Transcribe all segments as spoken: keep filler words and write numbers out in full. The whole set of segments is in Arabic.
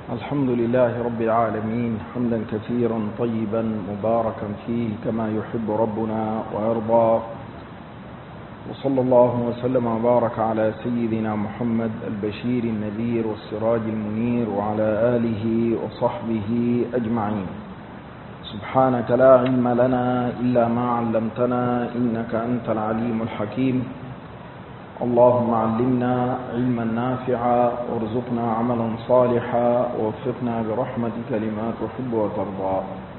الحمد لله رب العالمين حمدا كثيرا طيبا مباركا فيه كما يحب ربنا ويرضى، وصلى الله وسلم وبارك على سيدنا محمد البشير النذير والسراج المنير وعلى آله وصحبه أجمعين. سبحانك لا علم لنا إلا ما علمتنا إنك أنت العليم الحكيم. اللهم علمنا علما نافعا وارزقنا عملا صالحا ووفقنا برحمتك لما تحب وترضى.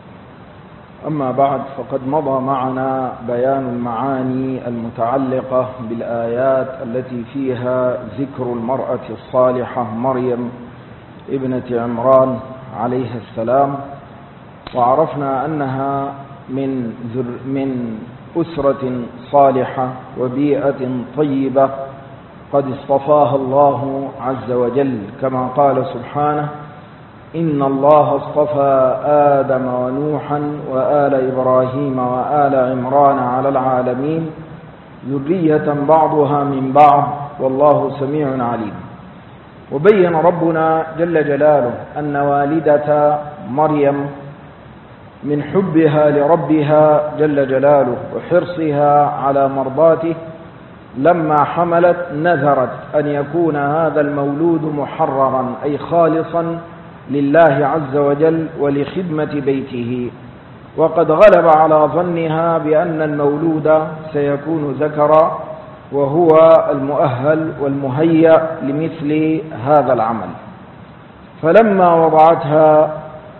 أما بعد، فقد مضى معنا بيان المعاني المتعلقة بالآيات التي فيها ذكر المرأة الصالحة مريم ابنة عمران عليها السلام، وعرفنا أنها من من أسرة صالحة وبيئة طيبة قد اصطفاها الله عز وجل، كما قال سبحانه: إن الله اصطفى آدم ونوحا وآل إبراهيم وآل عمران على العالمين ذرية بعضها من بعض والله سميع عليم. وبين ربنا جل جلاله أن والدة مريم من حبها لربها جل جلاله وحرصها على مرضاته لما حملت نذرت أن يكون هذا المولود محررا أي خالصا لله عز وجل ولخدمة بيته، وقد غلب على ظنها بأن المولود سيكون ذكرا، وهو المؤهل والمهيأ لمثل هذا العمل. فلما وضعتها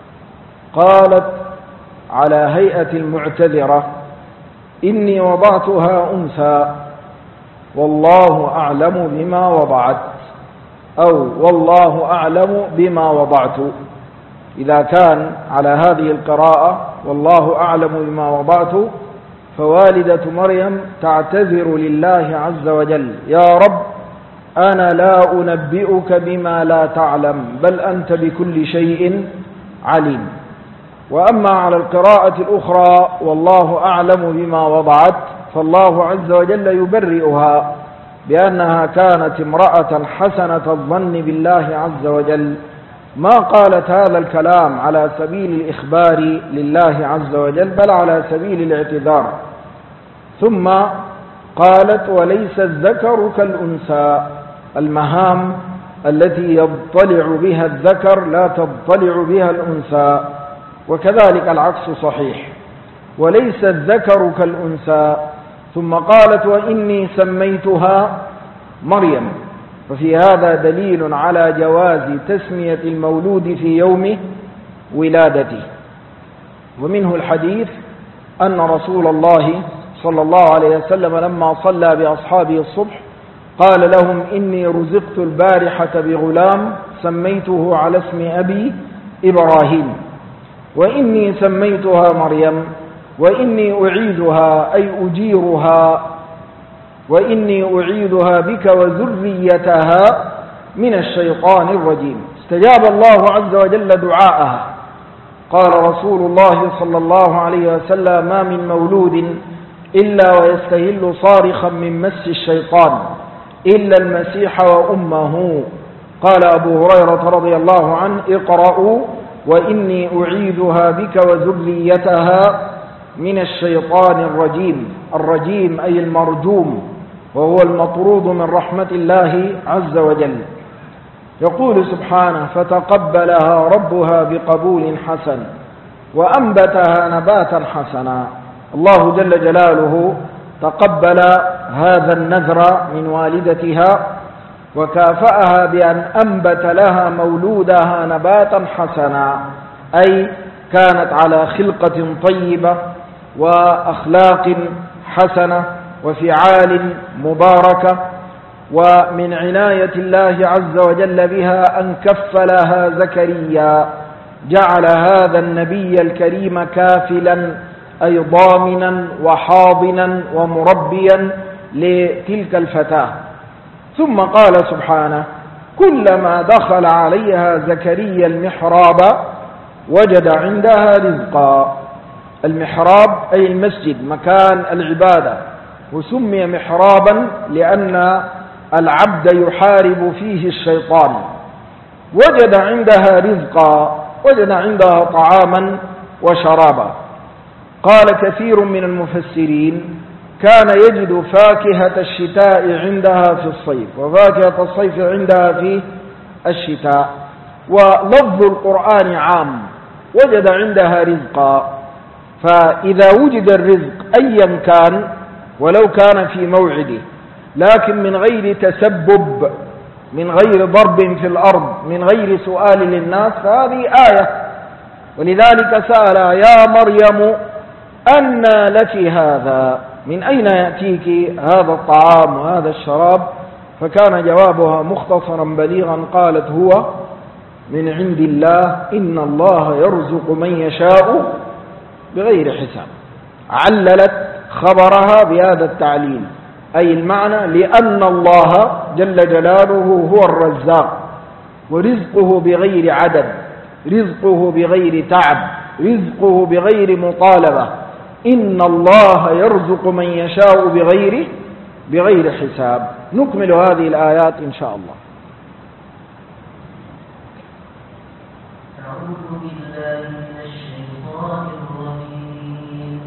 قالت على هيئة المعتذرة: إني وضعتها أنثى والله أعلم بما وضعت، أو والله أعلم بما وضعت. إذا كان على هذه القراءة والله أعلم بما وضعت، فوالدة مريم تعتذر لله عز وجل: يا رب، أنا لا أنبئك بما لا تعلم، بل أنت بكل شيء عليم. وأما على القراءة الأخرى والله أعلم بما وضعت، فالله عز وجل يبرئها بأنها كانت امرأة حسنة الظن بالله عز وجل، ما قالت هذا الكلام على سبيل الإخبار لله عز وجل، بل على سبيل الاعتذار. ثم قالت: وليس الذكر كالأنثى، المهام التي يضطلع بها الذكر لا تضطلع بها الأنثى، وكذلك العكس صحيح، وليس الذكر كالأنثى. ثم قالت: وإني سميتها مريم. ففي هذا دليل على جواز تسمية المولود في يوم ولادته. ومنه الحديث أن رسول الله صلى الله عليه وسلم لما صلى بأصحابه الصبح قال لهم: إني رزقت البارحة بغلام سميته على اسم أبي إبراهيم، وإني سميتها مريم، وإني أعيدها أي أجيرها، وإني أعيدها بك وذريتها من الشيطان الرجيم. استجاب الله عز وجل دعاءها. قال رسول الله صلى الله عليه وسلم: ما من مولود إلا ويستهل صارخا من مس الشيطان إلا المسيح وأمه. قال أبو هريرة رضي الله عنه: اقرأوا: وإني أعيذها بك وذريتها من الشيطان الرجيم. الرجيم أي المرجوم، وهو المطرود من رحمة الله عز وجل. يقول سبحانه: فتقبلها ربها بقبول حسن وأنبتها نباتا حسنا. الله جل جلاله تقبل هذا النذر من والدتها وكافأها بأن أنبت لها مولودها نباتا حسنا، أي كانت على خلقة طيبة وأخلاق حسنة وفعال مباركة. ومن عناية الله عز وجل بها أن كفلها زكريا، جعل هذا النبي الكريم كافلا أي ضامنا وحاضنا ومربيا لتلك الفتاة. ثم قال سبحانه: كلما دخل عليها زكريا المحراب وجد عندها رزقا. المحراب أي المسجد، مكان العبادة، وسمي محرابا لأن العبد يحارب فيه الشيطان. وجد عندها رزقا، وجد عندها طعاما وشرابا. قال كثير من المفسرين كان يجد فاكهة الشتاء عندها في الصيف وفاكهة الصيف عندها في الشتاء، ولفظ القرآن عام، وجد عندها رزقا. فإذا وجد الرزق أيا كان ولو كان في موعده لكن من غير تسبب، من غير ضرب في الأرض، من غير سؤال للناس، فهذه آية. ولذلك سأل يا مريم أنى لك هذا، من أين يأتيك هذا الطعام وهذا الشراب؟ فكان جوابها مختصرا بليغا، قالت هو من عند الله، إن الله يرزق من يشاء بغير حساب. عللت خبرها بهذا التعليل، أي المعنى لأن الله جل جلاله هو الرزاق، ورزقه بغير عدد، رزقه بغير تعب، رزقه بغير مطالبة. إن الله يرزق من يشاء بغير بغير حساب. نكمل هذه الآيات إن شاء الله. أعوذ بالله من الشيطان الرجيم.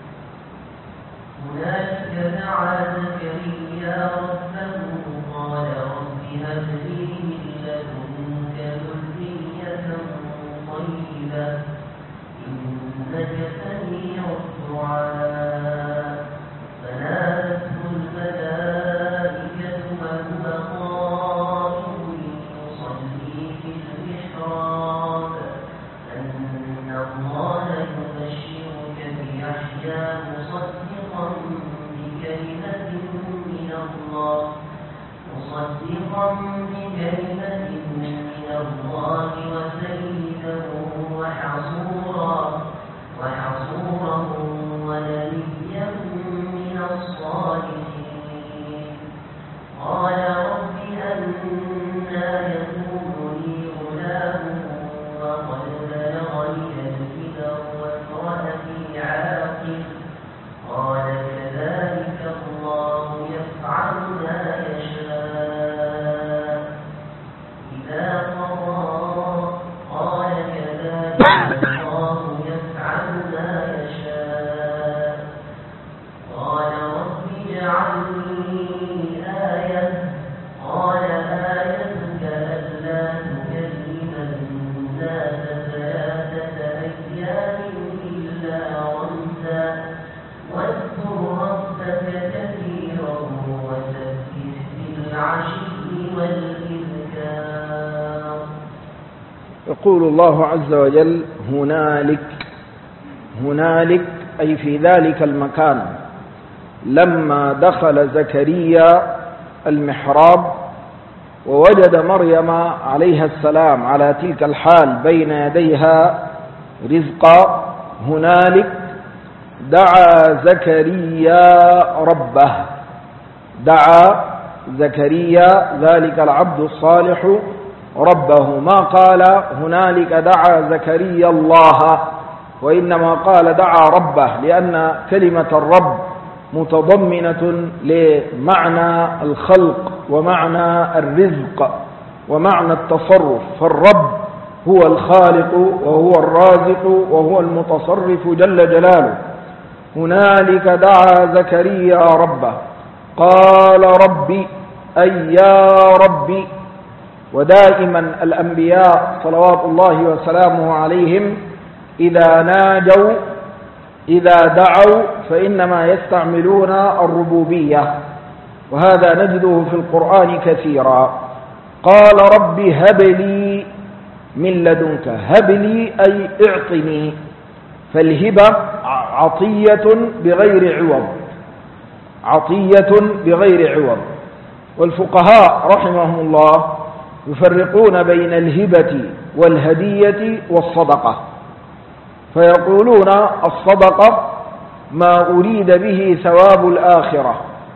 هنالك دعا زكريا ربه قال رب هب لي من لدنك ذرية طيبة إنك سميع الدعاء. فنادته الملائكة وهو قائم يصلي في المحراب أن الله يبشرك بيحيى مصدقا بكلمة من الله مصدقا بكلمة من الله وسيدا وحصورا وحصورا ونبيا من الصالحين. قال رب أنى يكون لي غلام وقد بلغني الكبر وامرأتي عاقر. قال كذلك الله يفعل ما يشاء إذا قضى. قال كذلك الله يفعل ما يشاء. قال رب اجعل لي آية. قال آيتك ألا تكلم الناس ثلاثة أيام إلا رمزا واذكر ربك كثيرا وسبح بالعشي والإذكار. يقول الله عز وجل هنالك، هنالك أي في ذلك المكان، لما دخل زكريا المحراب ووجد مريم عليها السلام على تلك الحال بين يديها رزقا، هنالك دعا زكريا ربه. دعا زكريا ذلك العبد الصالح ربه، ما قال هنالك دعا زكريا الله، وإنما قال دعا ربه، لأن كلمة الرب متضمنة لمعنى الخلق ومعنى الرزق ومعنى التصرف، فالرب هو الخالق وهو الرازق وهو المتصرف جل جلاله. هنالك دعا زكريا ربه قال ربي، أي يا ربي. ودائما الأنبياء صلوات الله وسلامه عليهم إذا ناجوا إذا دعوا فإنما يستعملون الربوبية، وهذا نجده في القرآن كثيرا. قال رب هب لي من لدنك، هب لي أي اعطني، فالهبة عطية بغير عوض، عطية بغير عوض. والفقهاء رحمهم الله يفرقون بين الهبة والهدية والصدقة، فيقولون الصدقة ما أريد به ثواب الآخرة،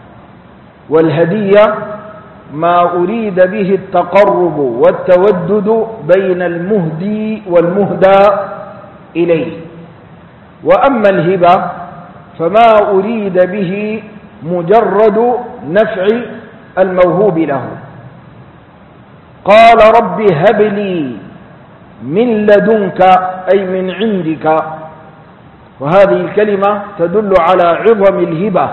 والهدية ما أريد به التقرب والتودد بين المهدي والمهدى إليه. وأما الهبة فما أريد به مجرد نفع الموهوب له. قال رب هب لي من لدنك أي من عندك. وهذه الكلمة تدل على عظم الهبة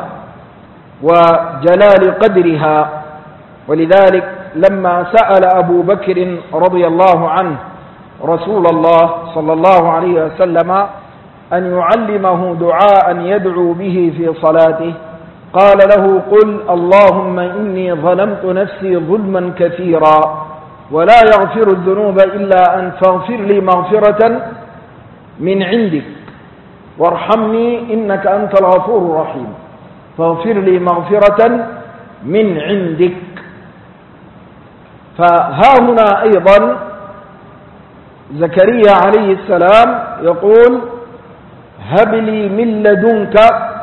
وجلال قدرها، ولذلك لما سأل أبو بكر رضي الله عنه رسول الله صلى الله عليه وسلم أن يعلمه دعاء يدعو به في صلاته قال له قل اللهم إني ظلمت نفسي ظلما كثيرا ولا يغفر الذنوب إلا أن فاغفر لي مغفرة من عندك وارحمني إنك أنت الغفور الرحيم، فاغفر لي مغفرة من عندك. فها هنا أيضا زكريا عليه السلام يقول هب لي من لدنك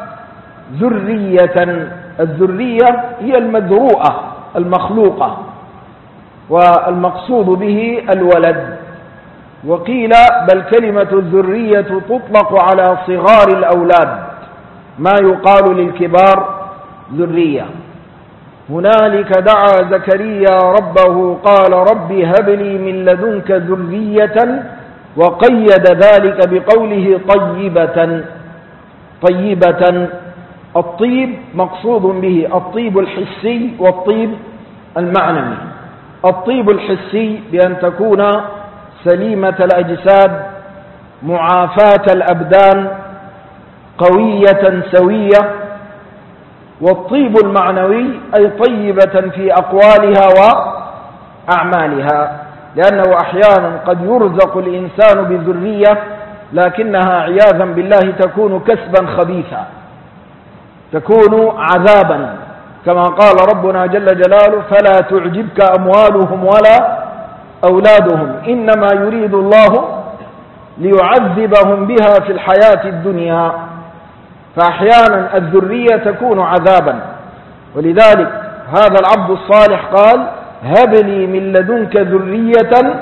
ذرية. الذرية هي المذروءة المخلوقة، والمقصود به الولد. وقيل بل كلمة الذرية تطلق على صغار الأولاد، ما يقال للكبار ذرية. هنالك دعا زكريا ربه قال رب هب لي من لدنك ذرية، وقيد ذلك بقوله طيبة. طيبة الطيب مقصود به الطيب الحسي والطيب المعنوي. الطيب الحسي بأن تكون سليمة الأجساد معافاة الأبدان قوية سوية، والطيب المعنوي أي طيبة في أقوالها وأعمالها، لأنه أحيانا قد يرزق الإنسان بذرية لكنها عياذا بالله تكون كسبا خبيثا، تكون عذابا، كما قال ربنا جل جلاله فلا تعجبك أموالهم ولا أولادهم إنما يريد الله ليعذبهم بها في الحياة الدنيا. فأحيانا الذرية تكون عذابا، ولذلك هذا العبد الصالح قال هب لي من لدنك ذرية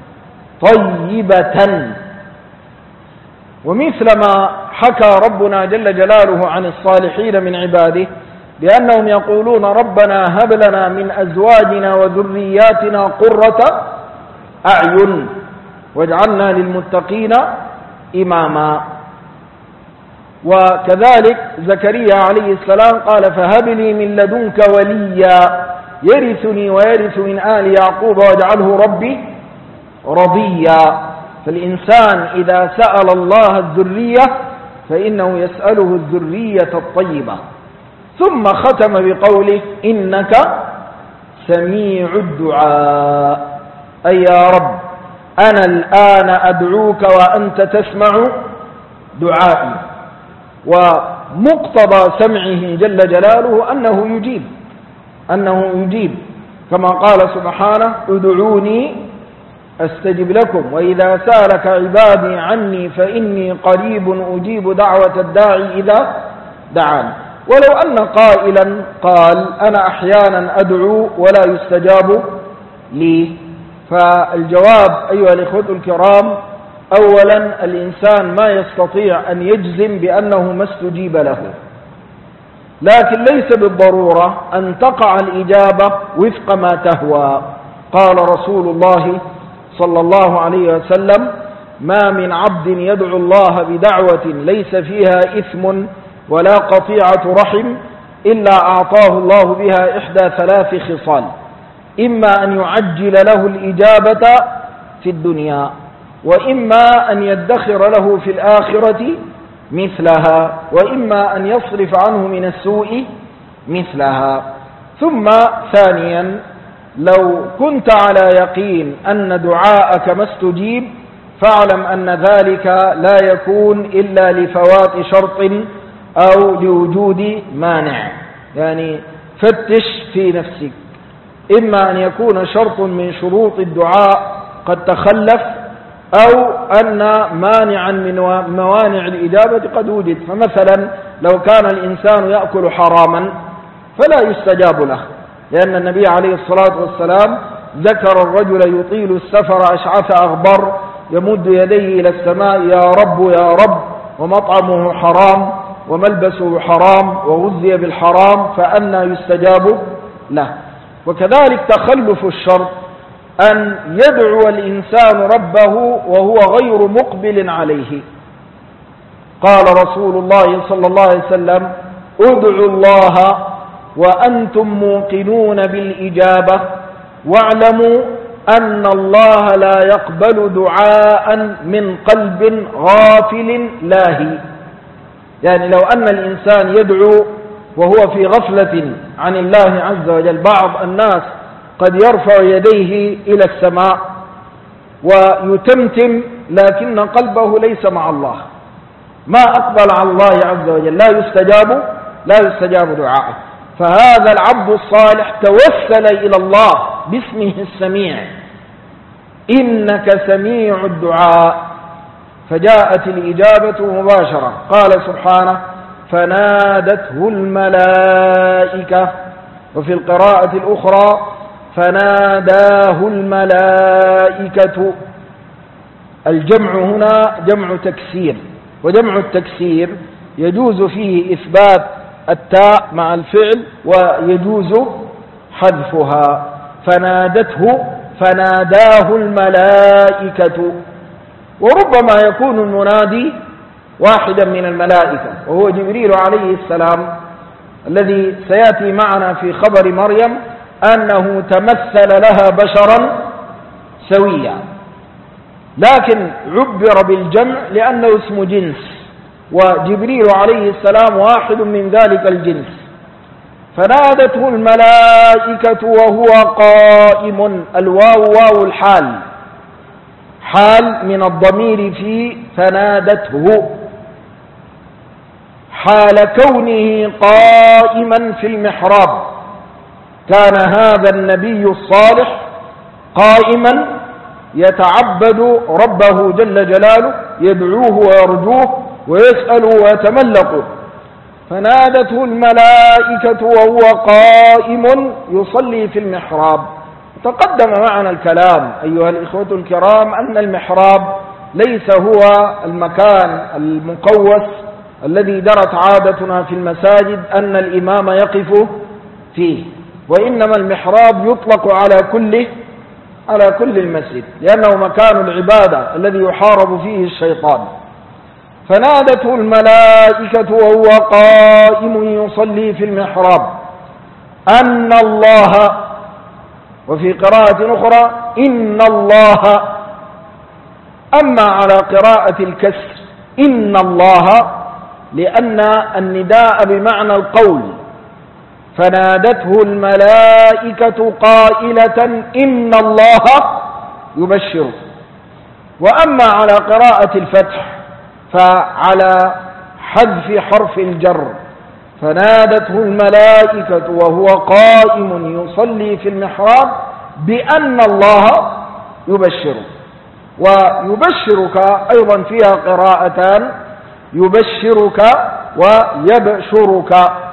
طيبة. ومثل ما حكى ربنا جل جلاله عن الصالحين من عباده بأنهم يقولون ربنا هب لنا من أزواجنا وذرياتنا قرة أعين واجعلنا للمتقين إماما. وكذلك زكريا عليه السلام قال فهب لي من لدنك وليا يرثني ويرث من آل يعقوب واجعله ربي رضيا. فالإنسان إذا سأل الله الذرية فإنه يسأله الذرية الطيبة. ثم ختم بقوله إنك سميع الدعاء، أي يا رب أنا الآن أدعوك وأنت تسمع دعائي. ومقتضى سمعه جل جلاله أنه يجيب أنه يجيب كما قال سبحانه ادعوني أستجب لكم وإذا سألك عبادي عني فإني قريب أجيب دعوة الداعي إذا دعاني. ولو أن قائلا قال أنا أحيانا أدعو ولا يستجاب لي، فالجواب أيها الإخوة الكرام أولا الإنسان ما يستطيع أن يجزم بأنه ما استجيب له، لكن ليس بالضرورة أن تقع الإجابة وفق ما تهوى. قال رسول الله صلى الله عليه وسلم ما من عبد يدعو الله بدعوة ليس فيها إثم ولا قطيعة رحم إلا أعطاه الله بها إحدى ثلاث خصال: إما أن يعجل له الإجابة في الدنيا، وإما أن يدخر له في الآخرة مثلها، وإما أن يصرف عنه من السوء مثلها. ثم ثانيا لو كنت على يقين أن دعاءك ما استجيب فاعلم أن ذلك لا يكون إلا لفوات شرط أو لوجود مانع. يعني فتش في نفسك، إما أن يكون شرط من شروط الدعاء قد تخلف أو أن مانعا من موانع الإجابة قد وجد. فمثلا لو كان الإنسان يأكل حراما فلا يستجاب له، لأن النبي عليه الصلاة والسلام ذكر الرجل يطيل السفر أشعث أغبر يمد يديه إلى السماء يا رب يا رب ومطعمه حرام وملبسه حرام وغذي بالحرام فأنى يستجاب له. وكذلك تخلف الشرط أن يدعو الإنسان ربه وهو غير مقبل عليه. قال رسول الله صلى الله عليه وسلم: ادعوا الله وأنتم موقنون بالإجابة، واعلموا أن الله لا يقبل دعاء من قلب غافل لاهي. يعني لو أن الإنسان يدعو وهو في غفلة عن الله عز وجل، بعض الناس قد يرفع يديه إلى السماء ويتمتم لكن قلبه ليس مع الله، ما أقبل على الله عز وجل، لا يستجاب لا يستجاب دعاءه. فهذا العبد الصالح توسل إلى الله باسمه السميع: إنك سميع الدعاء، فجاءت الإجابة مباشرة. قال سبحانه: فنادته الملائكة، وفي القراءة الأخرى: فناداه الملائكة. الجمع هنا جمع تكسير، وجمع التكسير يجوز فيه إثبات التاء مع الفعل ويجوز حذفها. فنادته فناداه الملائكة. وربما يكون المنادي واحدا من الملائكة وهو جبريل عليه السلام، الذي سيأتي معنا في خبر مريم أنه تمثل لها بشرا سويا، لكن عبر بالجمع لأنه اسم جنس، وجبريل عليه السلام واحد من ذلك الجنس. فنادته الملائكة وهو قائم. الواو واو الحال، حال من الضمير في فنادته، حال كونه قائما في المحراب. كان هذا النبي الصالح قائما يتعبد ربه جل جلاله، يدعوه ويرجوه ويسأله ويتملقه. فنادته الملائكة وهو قائم يصلي في المحراب. تقدم معنا الكلام أيها الإخوة الكرام أن المحراب ليس هو المكان المقوس الذي درت عادتنا في المساجد أن الإمام يقف فيه، وإنما المحراب يطلق على كل على كل المسجد، لأنه مكان العبادة الذي يحارب فيه الشيطان. فنادته الملائكة وهو قائم يصلي في المحراب أن الله، وفي قراءة أخرى إن الله. أما على قراءة الكسر إن الله لأن النداء بمعنى القول، فنادته الملائكة قائلة إن الله يبشر. وأما على قراءة الفتح فعلى حذف حرف الجر، فنادته الملائكة وهو قائم يصلي في المحراب بأن الله يبشر. ويبشرك أيضا فيها قراءتان: يبشرك ويبشرك.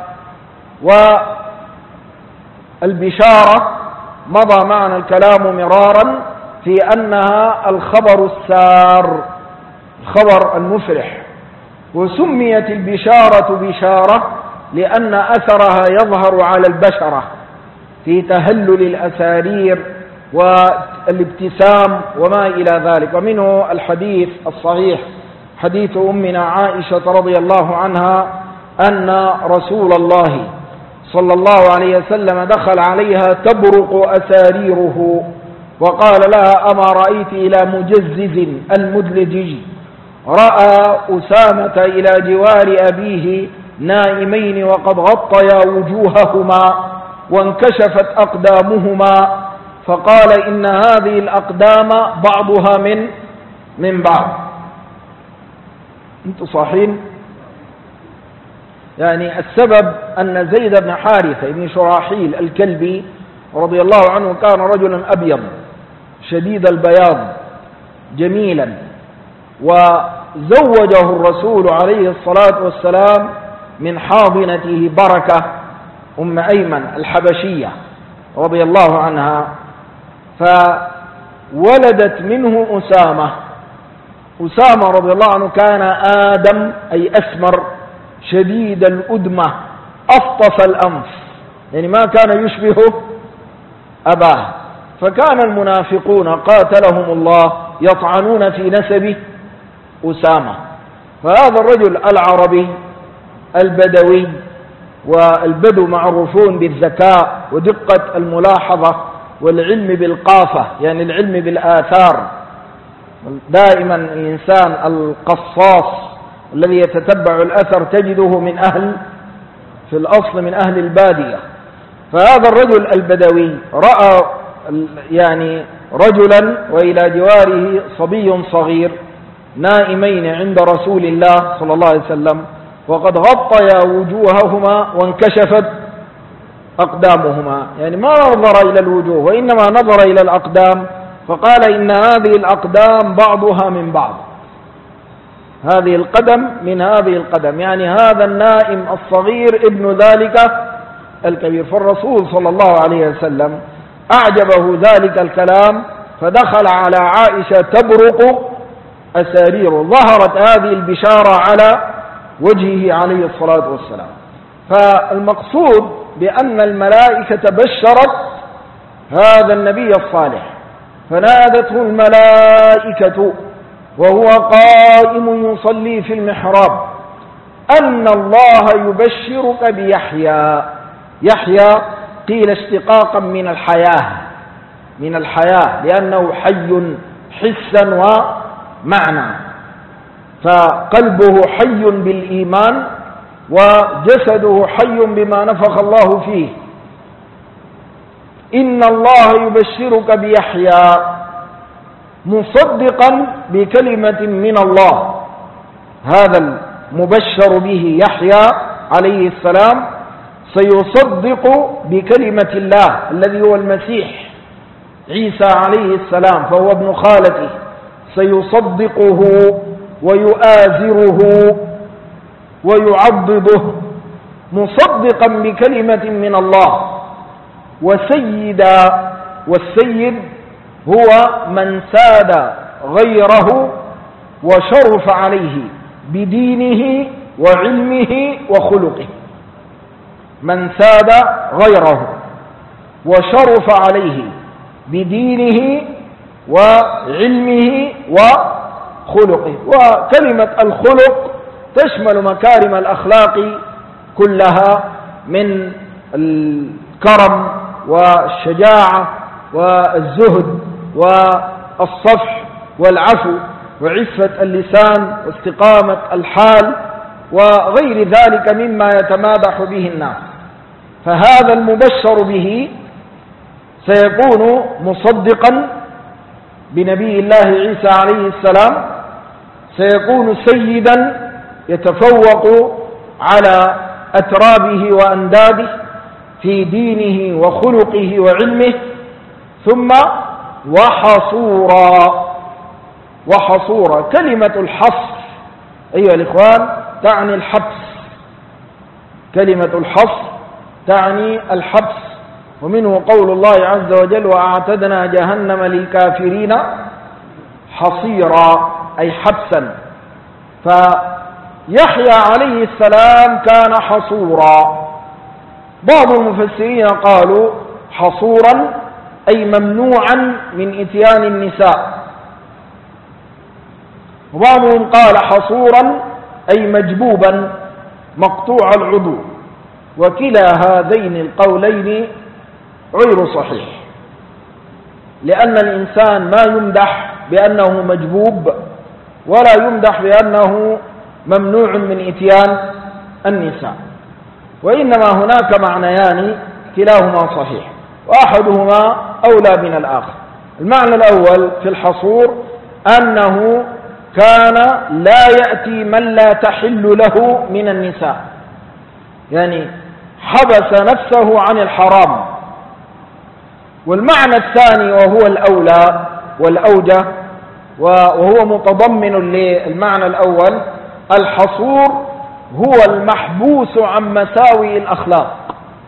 والبشارة مضى معنا الكلام مرارا في أنها الخبر السار، الخبر المفرح. وسميت البشارة بشارة لأن أثرها يظهر على البشرة في تهلل الأسارير والابتسام وما إلى ذلك. ومنه الحديث الصحيح حديث أمنا عائشة رضي الله عنها أن رسول الله صلى الله عليه وسلم دخل عليها تبرق أساريره وقال لها: أما رأيت إلى مجزز المدلجج رأى أسامة إلى جوار أبيه نائمين وقد غطيا وجوههما وانكشفت أقدامهما، فقال: إن هذه الأقدام بعضها من من بعض. أنتم صاحين؟ يعني السبب أن زيد بن حارثة بن شراحيل الكلبي رضي الله عنه كان رجلا أبيض شديد البياض جميلا، وزوجه الرسول عليه الصلاة والسلام من حاضنته بركة أم أيمن الحبشية رضي الله عنها، فولدت منه أسامة. أسامة رضي الله عنه كان آدم أي أسمر شديد الأدمة أفطس الأنف، يعني ما كان يشبه أباه. فكان المنافقون قاتلهم الله يطعنون في نسب أسامة. فهذا الرجل العربي البدوي، والبدو معروفون بالذكاء ودقة الملاحظة والعلم بالقافة، يعني العلم بالآثار. دائما الإنسان القصاص الذي يتتبع الأثر تجده من أهل في الأصل من أهل البادية. فهذا الرجل البدوي رأى يعني رجلا وإلى جواره صبي صغير نائمين عند رسول الله صلى الله عليه وسلم، وقد غطيا وجوههما وانكشفت أقدامهما، يعني ما نظر إلى الوجوه وإنما نظر إلى الأقدام، فقال إن هذه الأقدام بعضها من بعض، هذه القدم من هذه القدم، يعني هذا النائم الصغير ابن ذلك الكبير. فالرسول صلى الله عليه وسلم أعجبه ذلك الكلام، فدخل على عائشة تبرق أسارير، ظهرت هذه البشارة على وجهه عليه الصلاة والسلام. فالمقصود بأن الملائكة بشرت هذا النبي الصالح، فنادته الملائكة وهو قائم يصلي في المحراب أن الله يبشرك بيحيى. يحيى قيل اشتقاقا من الحياة، من الحياة لأنه حي حسا ومعنى، فقلبه حي بالإيمان وجسده حي بما نفخ الله فيه. إن الله يبشرك بيحيى مصدقا بكلمة من الله. هذا المبشر به يحيى عليه السلام سيصدق بكلمة الله الذي هو المسيح عيسى عليه السلام، فهو ابن خالته، سيصدقه ويؤازره ويعضده مصدقا بكلمة من الله وسيدا. والسيد هو من ساد غيره وشرف عليه بدينه وعلمه وخلقه، من ساد غيره وشرف عليه بدينه وعلمه وخلقه. وكلمة الخلق تشمل مكارم الأخلاق كلها من الكرم والشجاعة والزهد والصفح والعفو وعفة اللسان واستقامة الحال وغير ذلك مما يتمادح به الناس. فهذا المبشر به سيكون مصدقا بنبي الله عيسى عليه السلام، سيكون سيدا يتفوق على أترابه وأنداده في دينه وخلقه وعلمه، ثم وحصورا. وحصورا كلمة الحصر أيها الإخوان تعني الحبس، كلمة الحصر تعني الحبس، ومنه قول الله عز وجل وأعتدنا جهنم للكافرين حصيرا أي حبسا. فيحيى عليه السلام كان حصورا. بعض المفسرين قالوا حصورا أي ممنوعا من إتيان النساء، وبعضهم قال حصورا أي مجبوبا مقطوع العضو، وكلا هذين القولين غير صحيح، لأن الإنسان ما يمدح بأنه مجبوب ولا يمدح بأنه ممنوع من إتيان النساء، وإنما هناك معنيان كلاهما صحيح وأحدهما أولى من الآخر. المعنى الأول في الحصور أنه كان لا يأتي من لا تحل له من النساء، يعني حبس نفسه عن الحرام. والمعنى الثاني وهو الأولى والأوجه وهو متضمن للمعنى الأول، الحصور هو المحبوس عن مساوئ الأخلاق،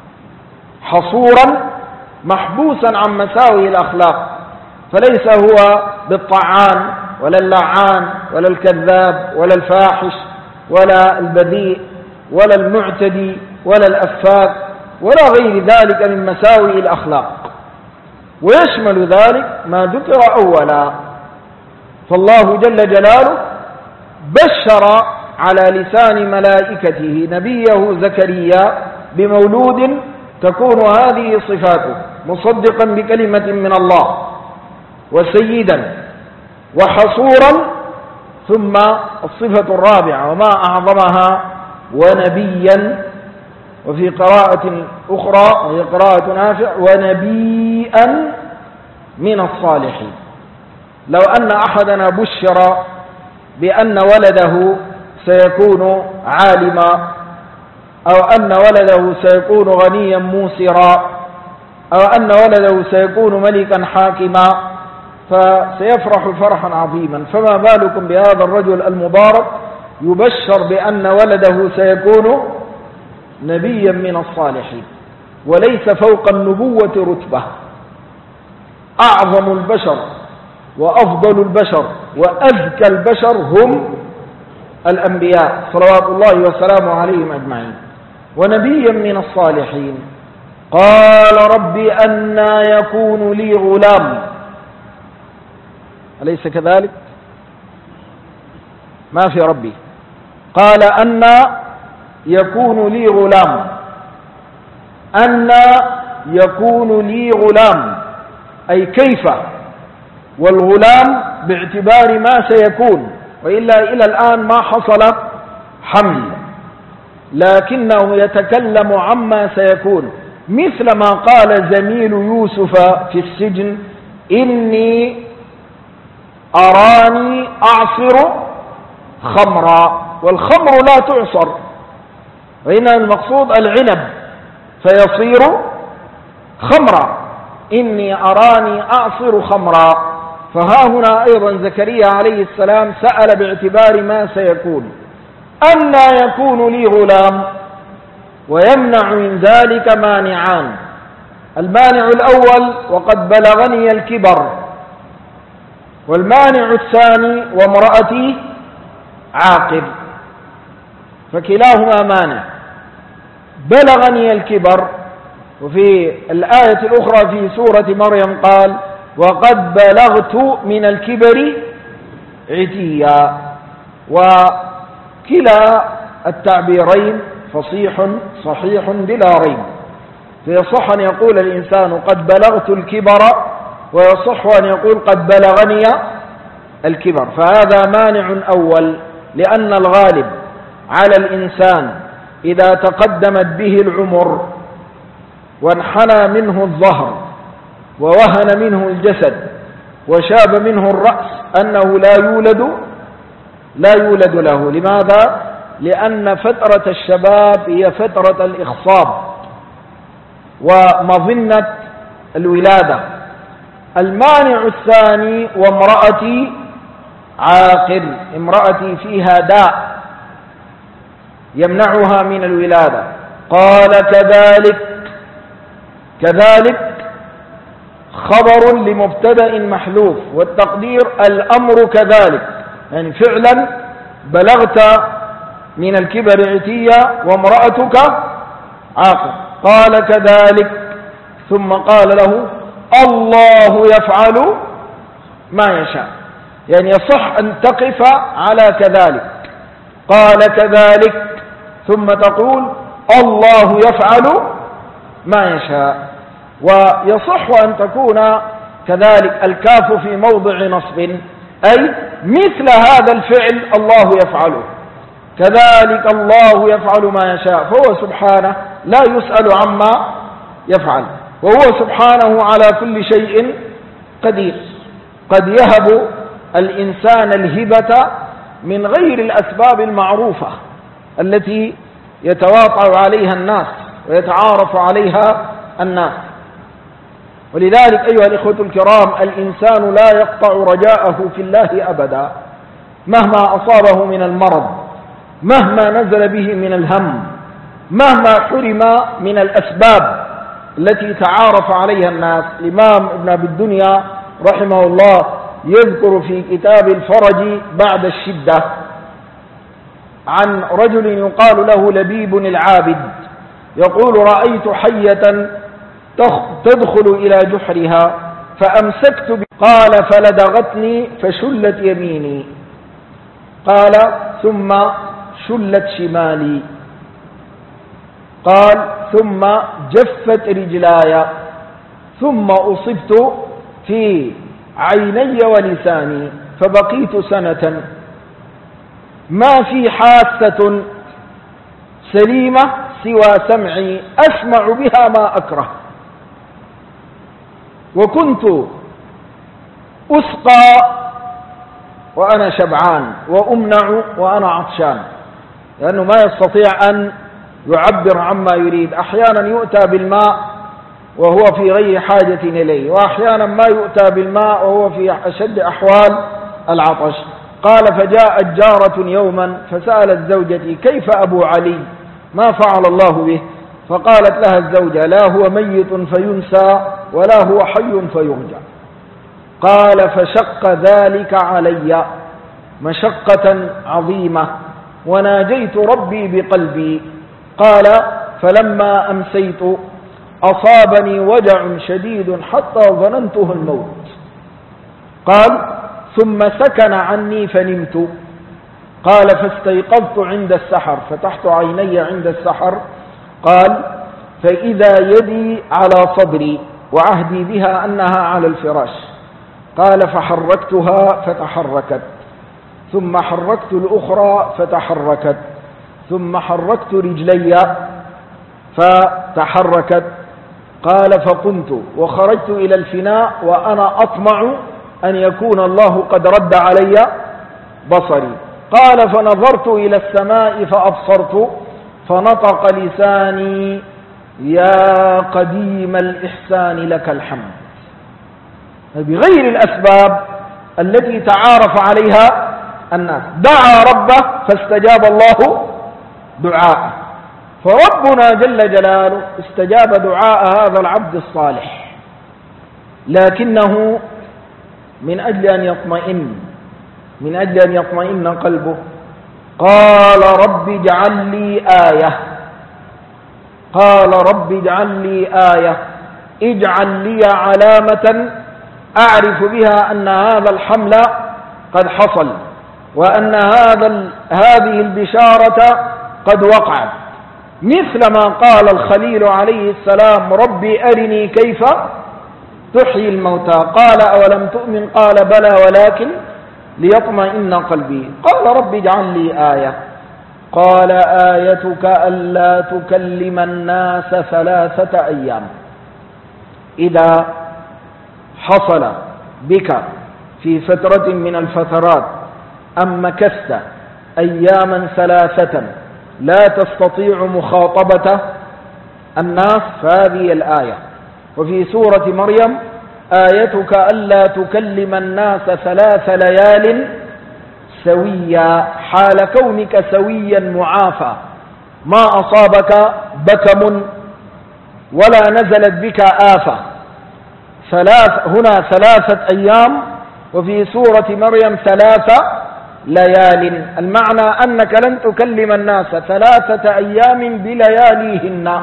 حصورا محبوسا عن مساوئ الأخلاق، فليس هو بالطعان ولا اللعان ولا الكذاب ولا الفاحش ولا البذيء ولا المعتدي ولا الأفاك ولا غير ذلك من مساوئ الأخلاق، ويشمل ذلك ما ذكر أولا. فالله جل جلاله بشر على لسان ملائكته نبيه زكريا بمولود تكون هذه صفاته، مصدقا بكلمة من الله وسيدا وحصورا، ثم الصفة الرابعة وما أعظمها ونبيا، وفي قراءة أخرى وهي قراءة نافع ونبيا من الصالحين. لو أن أحدنا بشر بأن ولده سيكون عالما، أو أن ولده سيكون غنيا موسرا، أو أن ولده سيكون ملكا حاكما، فسيفرح فرحا عظيما، فما بالكم بهذا الرجل المبارك يبشر بأن ولده سيكون نبيا من الصالحين. وليس فوق النبوة رتبة. أعظم البشر وأفضل البشر وأذكى البشر هم الأنبياء صلوات الله وسلامه عليهم أجمعين. ونبيا من الصالحين. قال ربي أنى يكون لي غلام، أليس كذلك؟ ما في ربي. قال أنى يكون لي غلام، أنى يكون لي غلام أي كيف، والغلام باعتبار ما سيكون، وإلا إلى الآن ما حصل حمل، لكنه يتكلم عما سيكون، مثل ما قال زميل يوسف في السجن إني أراني أعصر خمرا، والخمر لا تعصر، وإن المقصود العنب فيصير خمرا، إني أراني أعصر خمرا. فها هنا أيضا زكريا عليه السلام سأل باعتبار ما سيكون. أنى يكون لي غلام، ويمنع من ذلك مانعان. المانع الأول وقد بلغني الكبر، والمانع الثاني وامرأتي عاقر، فكلاهما مانع. بلغني الكبر، وفي الآية الأخرى في سورة مريم قال وقد بلغت من الكبر عتيا، وكلا التعبيرين فصيح صحيح بلا ريب. فيصح أن يقول الإنسان قد بلغت الكبر، ويصح أن يقول قد بلغني الكبر، فهذا مانع أول، لأن الغالب على الإنسان إذا تقدمت به العمر وانحنى منه الظهر ووهن منه الجسد وشاب منه الرأس أنه لا يولد لا يولد له. لماذا؟ لأن فترة الشباب هي فترة الإخصاب ومظنة الولادة. المانع الثاني وامرأتي عاقر، امرأتي فيها داء يمنعها من الولادة. قال كذلك، كذلك خبر لمبتدأ محذوف، والتقدير الأمر كذلك، يعني فعلا بلغت من الكبر عتيا وامرأتك عاقر. قال كذلك، ثم قال له الله يفعل ما يشاء، يعني يصح أن تقف على كذلك. قال كذلك ثم تقول الله يفعل ما يشاء. ويصح أن تكون كذلك الكاف في موضع نصب، أي مثل هذا الفعل الله يفعله، كذلك الله يفعل ما يشاء، فهو سبحانه لا يسأل عما يفعل، وهو سبحانه على كل شيء قدير. قد يهب الإنسان الهبة من غير الأسباب المعروفة التي يتواطأ عليها الناس ويتعارف عليها الناس. ولذلك أيها الإخوة الكرام، الإنسان لا يقطع رجاءه في الله أبدا، مهما أصابه من المرض، مهما نزل به من الهم، مهما حرم من الأسباب التي تعارف عليها الناس. الإمام ابن أبي الدنيا رحمه الله يذكر في كتاب الفرج بعد الشدة عن رجل يقال له لبيب العابد، يقول رأيت حية تدخل إلى جحرها فأمسكت ب... قال فلدغتني فشلت يميني. قال ثم شلت شمالي. قال ثم جفت رجلاي، ثم أصبت في عيني ولساني، فبقيت سنة ما في حاسة سليمة سوى سمعي أسمع بها ما أكره، وكنت أسقى وأنا شبعان وأمنع وأنا عطشان، لأنه ما يستطيع أن يعبر عما يريد. أحيانا يؤتى بالماء وهو في غير حاجة إليه، وأحيانا ما يؤتى بالماء وهو في أشد أحوال العطش. قال فجاءت جارة يوما فسألت زوجتي كيف أبو علي، ما فعل الله به؟ فقالت لها الزوجة لا هو ميت فينسى ولا هو حي فيرجع. قال فشق ذلك علي مشقة عظيمة، وناجيت ربي بقلبي. قال فلما أمسيت أصابني وجع شديد حتى ظننته الموت. قال ثم سكن عني فنمت. قال فاستيقظت عند السحر، فتحت عيني عند السحر. قال فإذا يدي على صدري وعهدي بها أنها على الفراش. قال فحركتها فتحركت، ثم حركت الأخرى فتحركت، ثم حركت رجلي فتحركت. قال فقمت وخرجت إلى الفناء وأنا أطمع أن يكون الله قد رد علي بصري. قال فنظرت إلى السماء فأبصرت، فنطق لساني يا قديم الإحسان لك الحمد، بغير الأسباب التي تعارف عليها الناس. دعا ربه فاستجاب الله دعاءه، فربنا جل جلاله استجاب دعاء هذا العبد الصالح، لكنه من أجل أن يطمئن من أجل أن يطمئن قلبه قال رب اجعل لي آية قال رب اجعل لي آية اجعل لي علامة أعرف بها أن هذا الحمل قد حصل، وأن هذا هذه البشارة قد وقعت، مثل ما قال الخليل عليه السلام ربي أرني كيف تحيي الموتى. قال أولم تؤمن؟ قال بلى ولكن ليطمئن قلبي. قال رب اجعل لي آية. قال آيتك ألا تكلم الناس ثلاثة أيام. إذا حصل بك في فترة من الفترات أم مكثت أياما ثلاثة لا تستطيع مخاطبة الناس، فهذه الآية. وفي سورة مريم آيتك ألا تكلم الناس ثلاث ليال سويا، حال كونك سويا معافى، ما أصابك بكم ولا نزلت بك آفة. ثلاث هنا ثلاثة أيام، وفي سورة مريم ثلاث ليال، المعنى أنك لن تكلم الناس ثلاثة أيام بلياليهن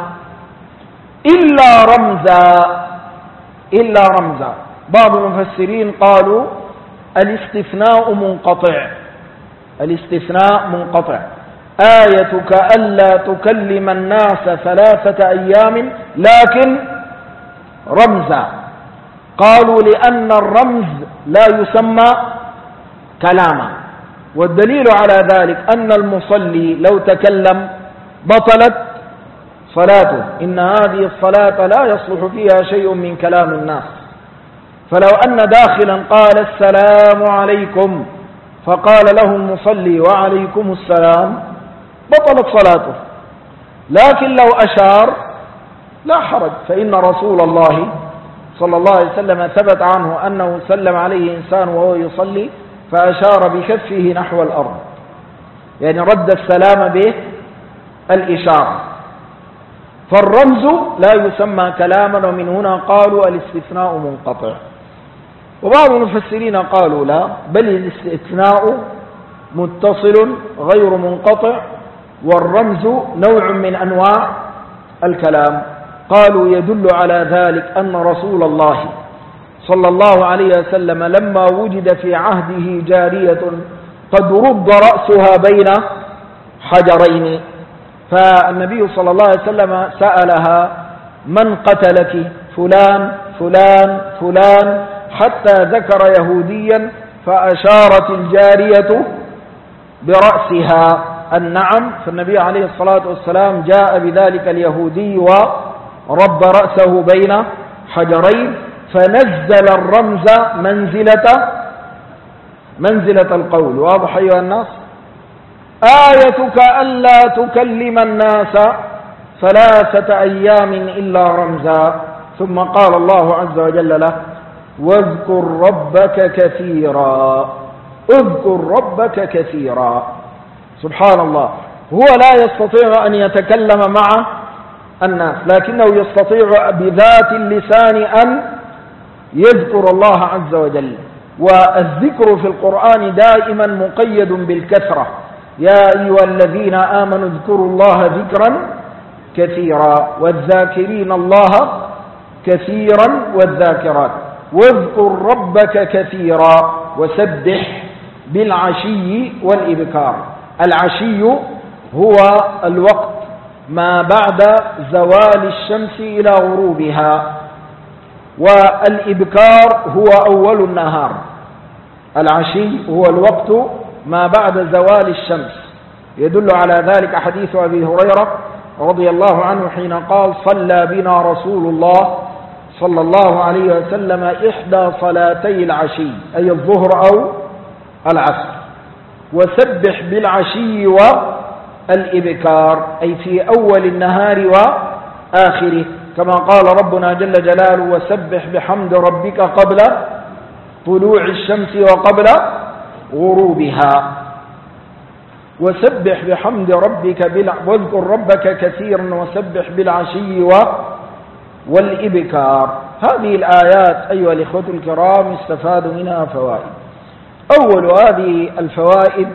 إلا رمزا إلا رمزا. بعض المفسرين قالوا الاستثناء منقطع الاستثناء منقطع آيتك ألا تكلم الناس ثلاثة أيام لكن رمزا. قالوا لأن الرمز لا يسمى كلاما، والدليل على ذلك أن المصلي لو تكلم بطلت صلاته، إن هذه الصلاة لا يصلح فيها شيء من كلام الناس. فلو أن داخلا قال السلام عليكم فقال له المصلي وعليكم السلام بطلت صلاته، لكن لو أشار لا حرج، فإن رسول الله صلى الله عليه وسلم ثبت عنه أنه سلم عليه إنسان وهو يصلي فأشار بكفه نحو الأرض، يعني رد السلام به الإشارة. فالرمز لا يسمى كلاما، ومن هنا قالوا الاستثناء منقطع. وبعض المفسرين قالوا لا، بل الاستثناء متصل غير منقطع، والرمز نوع من أنواع الكلام. قالوا يدل على ذلك أن رسول الله صلى الله عليه وسلم لما وجد في عهده جارية قد رد رأسها بين حجرين، فالنبي صلى الله عليه وسلم سألها: من قتلك؟ فلان فلان فلان، حتى ذكر يهوديا فأشارت الجارية برأسها النعم، فالنبي عليه الصلاة والسلام جاء بذلك اليهودي ورب رأسه بين حجرين، فنزل الرمز منزلة منزلة القول. واضح أيها الناس؟ آيتك ألا تكلم الناس ثلاثة أيام إلا رمزا. ثم قال الله عز وجل له: واذكر ربك كثيرا، اذكر ربك كثيرا. سبحان الله، هو لا يستطيع أن يتكلم مع الناس، لكنه يستطيع بذات اللسان أن يذكر الله عز وجل. والذكر في القرآن دائما مقيد بالكثرة: يا أيها الذين آمنوا اذكروا الله ذكرا كثيرا، والذاكرين الله كثيرا والذاكرات. واذكر ربك كثيرا وسبح بالعشي والإبكار. العشي هو الوقت ما بعد زوال الشمس إلى غروبها، والإبكار هو أول النهار. العشي هو الوقت ما بعد زوال الشمس. يدل على ذلك حديث أبي هريرة رضي الله عنه حين قال: صلى بنا رسول الله صلى الله عليه وسلم إحدى صلاتي العشي، أي الظهر أو العصر. وسبح بالعشي والإبكار، أي في أول النهار وآخره، كما قال ربنا جل جلاله: وسبح بحمد ربك قبل طلوع الشمس وقبل غروبها. وسبح بحمد ربك بال... واذكر ربك كثيرا وسبح بالعشي و... والإبكار. هذه الآيات أيها الإخوة الكرام استفاد منها فوائد. أول هذه الفوائد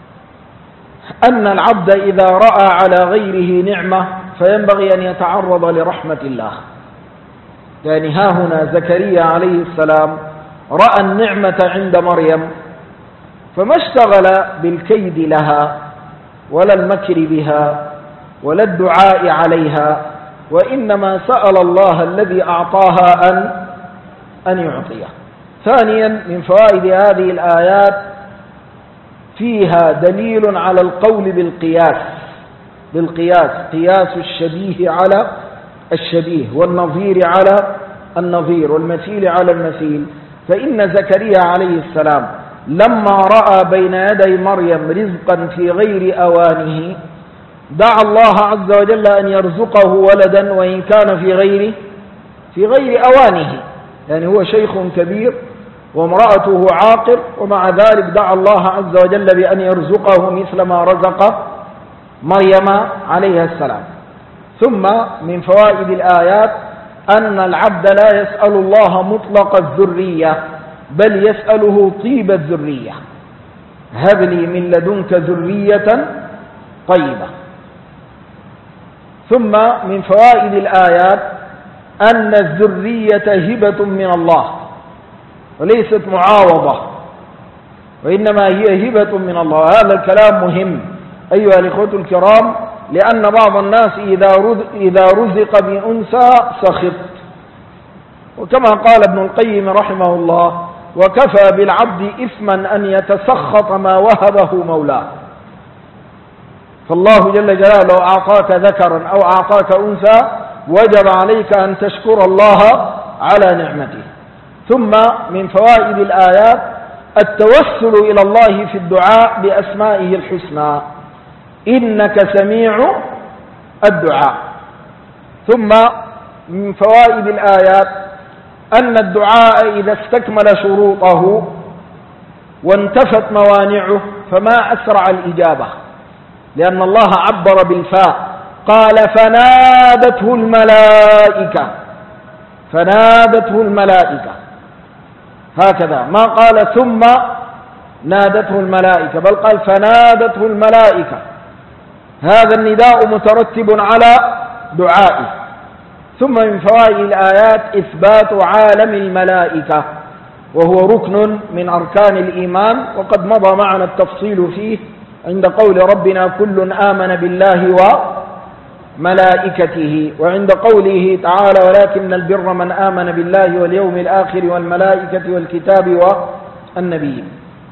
أن العبد إذا رأى على غيره نعمة فينبغي أن يتعرض لرحمة الله. يعني ها هنا زكريا عليه السلام رأى النعمة عند مريم فما اشتغل بالكيد لها ولا المكر بها ولا الدعاء عليها، وإنما سأل الله الذي أعطاها أن أن يعطيه. ثانيا من فوائد هذه الآيات فيها دليل على القول بالقياس بالقياس قياس الشبيه على الشبيه، والنظير على النظير، والمثيل على المثيل. فإن زكريا عليه السلام لما رأى بين يدي مريم رزقا في غير أوانه دعا الله عز وجل أن يرزقه ولدا وإن كان في غير في غير أوانه، يعني هو شيخ كبير وامرأته عاقر، ومع ذلك دعا الله عز وجل بأن يرزقه مثل ما رزق مريم عليه السلام. ثم من فوائد الآيات أن العبد لا يسأل الله مطلق الذرية، بل يسأله طيب الذرية: هب لي من لدنك ذرية طيبة. ثم من فوائد الآيات أن الذرية هبة من الله وليست معاوضة، وإنما هي هبة من الله. هذا الكلام مهم أيها الإخوة الكرام، لأن بعض الناس إذا رزق بأنثى سخط، وكما قال ابن القيم رحمه الله: وكفى بالعبد إثما أن يتسخط ما وهبه مولاه. فالله جل جلاله أعطاك ذكرا أو أعطاك أنثى وجب عليك أن تشكر الله على نعمته. ثم من فوائد الآيات التوسل إلى الله في الدعاء بأسمائه الحسنى: إنك سميع الدعاء. ثم من فوائد الآيات أن الدعاء إذا استكمل شروطه وانتفت موانعه فما أسرع الإجابة، لأن الله عبر بالفاء قال: فنادته الملائكة فنادته الملائكة هكذا، ما قال ثم نادته الملائكة، بل قال فنادته الملائكة. هذا النداء مترتب على دعائه. ثم من فوائد الآيات إثبات عالم الملائكة، وهو ركن من أركان الإيمان، وقد مضى معنا التفصيل فيه عند قول ربنا كل آمن بالله وملائكته، وعند قوله تعالى ولكن البر من آمن بالله واليوم الآخر والملائكة والكتاب والنبيين.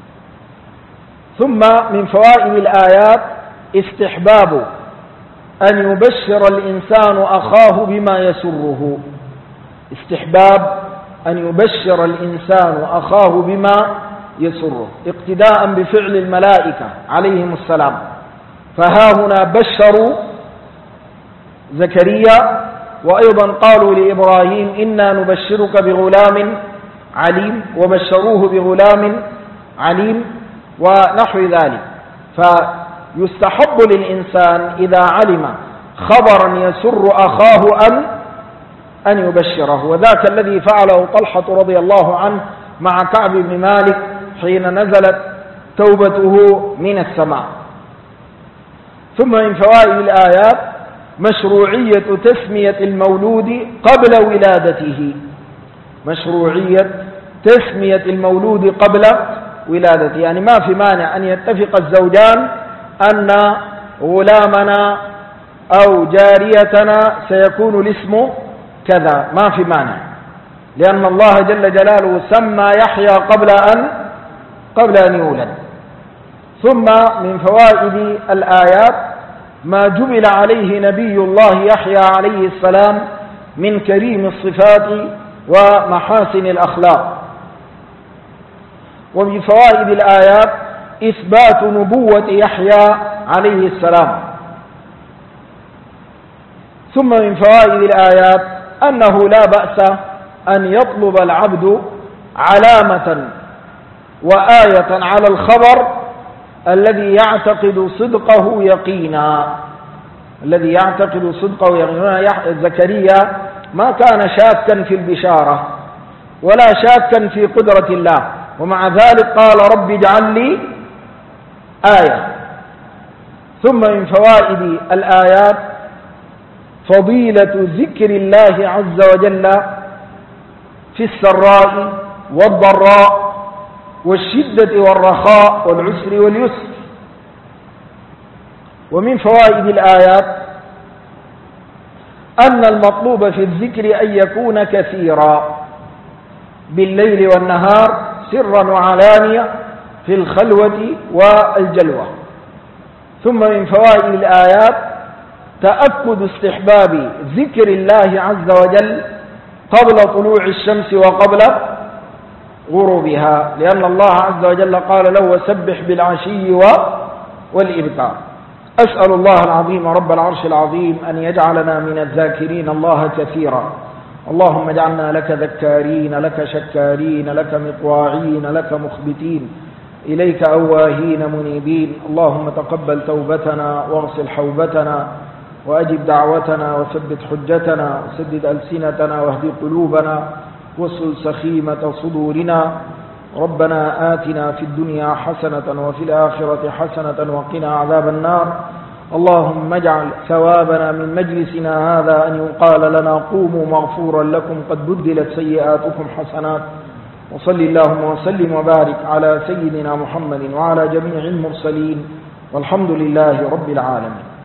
ثم من فوائد الآيات استحباب أن يبشر الإنسان أخاه بما يسره، استحباب أن يبشر الإنسان أخاه بما يسره اقتداء بفعل الملائكة عليهم السلام. فها هنا بشروا زكريا، وأيضا قالوا لإبراهيم إنا نبشرك بغلام عليم، وبشروه بغلام عليم ونحو ذلك. فيستحب للإنسان إذا علم خبرا يسر أخاه أن أن يبشره، وذاك الذي فعله طلحة رضي الله عنه مع كعب بن مالك حين نزلت توبته من السماء. ثم من فوائد الآيات مشروعية تسمية المولود قبل ولادته، مشروعية تسمية المولود قبل ولادته، يعني ما في مانع أن يتفق الزوجان أن غلامنا أو جاريتنا سيكون الاسم كذا، ما في مانع، لأن الله جل جلاله سمى يحيى قبل أن قبل أن يولد. ثم من فوائد الآيات ما جبل عليه نبي الله يحيى عليه السلام من كريم الصفات ومحاسن الأخلاق. ومن فوائد الآيات إثبات نبوة يحيى عليه السلام. ثم من فوائد الآيات أنه لا بأس أن يطلب العبد علامة وآية على الخبر الذي يعتقد صدقه يقينا، الذي يعتقد صدقه يقينا. زكريا ما كان شاكا في البشارة ولا شاكا في قدرة الله، ومع ذلك قال رب اجعل لي آية. ثم من فوائد الآيات فضيلة ذكر الله عز وجل في السراء والضراء والشدة والرخاء والعسر واليسر. ومن فوائد الآيات أن المطلوب في الذكر أن يكون كثيرا بالليل والنهار سرا وعلانية في الخلوة والجلوة. ثم من فوائد الآيات تأكد استحباب ذكر الله عز وجل قبل طلوع الشمس وقبل غروبها، لأن الله عز وجل قال له وسبح بالعشي والإبكار. أسأل الله العظيم رب العرش العظيم أن يجعلنا من الذاكرين الله كثيرا. اللهم اجعلنا لك ذكارين، لك شكارين، لك مطواعين، لك مخبتين، إليك أواهين منيبين. اللهم تقبل توبتنا واغسل حوبتنا وأجب دعوتنا وثبت حجتنا وسدد ألسنتنا واهد قلوبنا واسل سخيمة صدورنا. ربنا آتنا في الدنيا حسنة وفي الآخرة حسنة وقنا عذاب النار. اللهم اجعل ثوابنا من مجلسنا هذا أن يقال لنا قوموا مغفورا لكم قد بدلت سيئاتكم حسنات. وصل اللهم وسلم وبارك على سيدنا محمد وعلى جميع المرسلين، والحمد لله رب العالمين.